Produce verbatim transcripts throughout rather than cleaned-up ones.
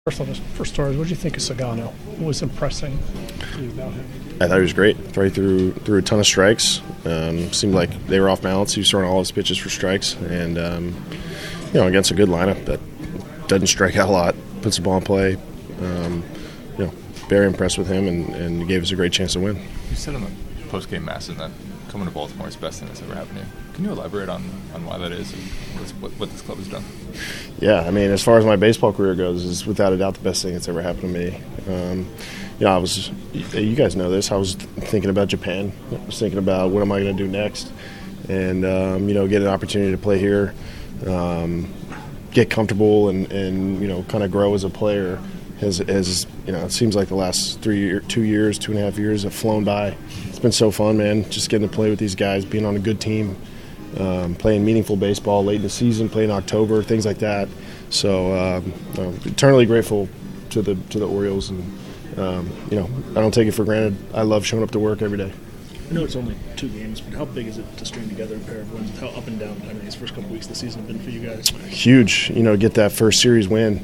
First of all, just for starters, what did you think of Sagano? What was impressing to you about him? I thought he was great. Threw through through a ton of strikes. Um, seemed like they were off balance. He was throwing all his pitches for strikes, and um, you know, against a good lineup that doesn't strike out a lot, puts the ball in play. Um, you know, very impressed with him, and, and gave us a great chance to win. You said on the post-game message that coming to Baltimore is the best thing that's ever happened to you. Can you elaborate on, on why that is and what, what this club has done? Yeah, I mean, as far as my baseball career goes, is without a doubt the best thing that's ever happened to me. Um, you know, I was, you guys know this, I was thinking about Japan. I was thinking about what am I going to do next. And, um, you know, get an opportunity to play here, um, get comfortable and, and, you know, kind of grow as a player. Has, has, you know, it seems like the last three, year, two years, two and a half years have flown by. It's been so fun, man, just getting to play with these guys, being on a good team, um, playing meaningful baseball late in the season, playing October, things like that. So um, I'm eternally grateful to the to the Orioles, and um, you know, I don't take it for granted. I love showing up to work every day. I know it's only two games, but how big is it to string together a pair of wins? How up and down I mean, these first couple weeks of the season have been for you guys? Huge, you know, get that first series win.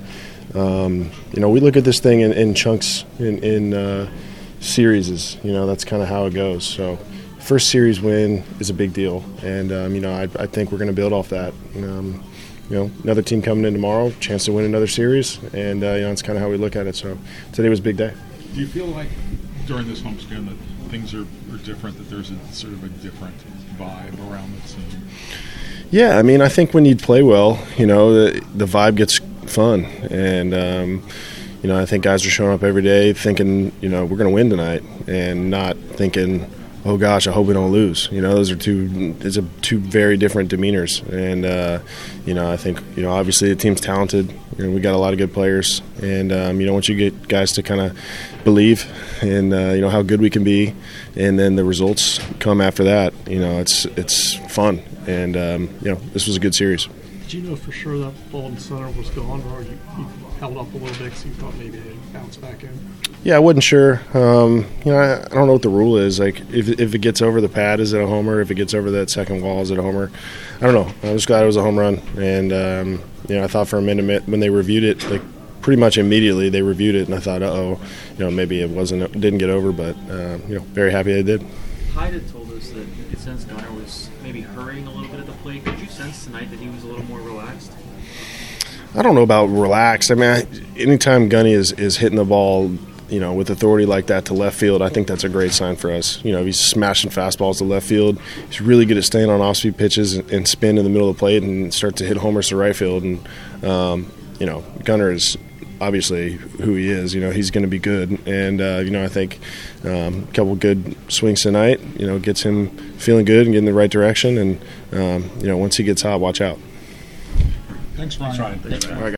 Um, you know, we look at this thing in, in chunks, in, in uh, series. You know, that's kind of how it goes. So, first series win is a big deal, and um, you know, I, I think we're going to build off that. Um, you know, another team coming in tomorrow, chance to win another series, and uh, you know, it's kind of how we look at it. So, today was a big day. Do you feel like during this homestand that things are, are different, that there's a sort of a different vibe around the team? Yeah, I mean, I think when you play well, you know, the, the vibe gets fun, and um, you know, I think guys are showing up every day thinking, you know, we're going to win tonight, and not thinking, oh gosh, I hope we don't lose. You know, those are two, it's a two very different demeanors, and uh, you know, I think, you know, obviously the team's talented. You know, we got a lot of good players, and um, you know, once you get guys to kind of believe in uh, you know, how good we can be, and then the results come after that. You know, it's it's fun, and um, you know, this was a good series. Did you know for sure that ball in center was gone, or you, you held up a little bit because you thought maybe they'd bounce back in? Yeah, I wasn't sure. Um, you know, I, I don't know what the rule is. Like, if if it gets over the pad, is it a homer? If it gets over that second wall, is it a homer? I don't know. I was glad it was a home run, and um, you know, I thought for a minute when they reviewed it, like pretty much immediately they reviewed it, and I thought, uh oh, you know, maybe it wasn't, it didn't get over, but uh, you know, very happy they did. Hyde had told us that it sensed Gunnar was maybe hurrying a little bit at the plate. Could you sense tonight that he was a little more relaxed? I don't know about relaxed. I mean, I, anytime Gunny is, is hitting the ball, you know, with authority like that to left field, I think that's a great sign for us. You know, he's smashing fastballs to left field. He's really good at staying on off-speed pitches and, and spin in the middle of the plate and start to hit homers to right field. And, um, you know, Gunnar is obviously who he is. You know, he's going to be good. And, uh, you know, I think um, a couple good swings tonight, you know, gets him feeling good and getting the right direction. And, um, you know, once he gets hot, watch out. Thanks, Ryan. Thanks, Ryan. All right, guys.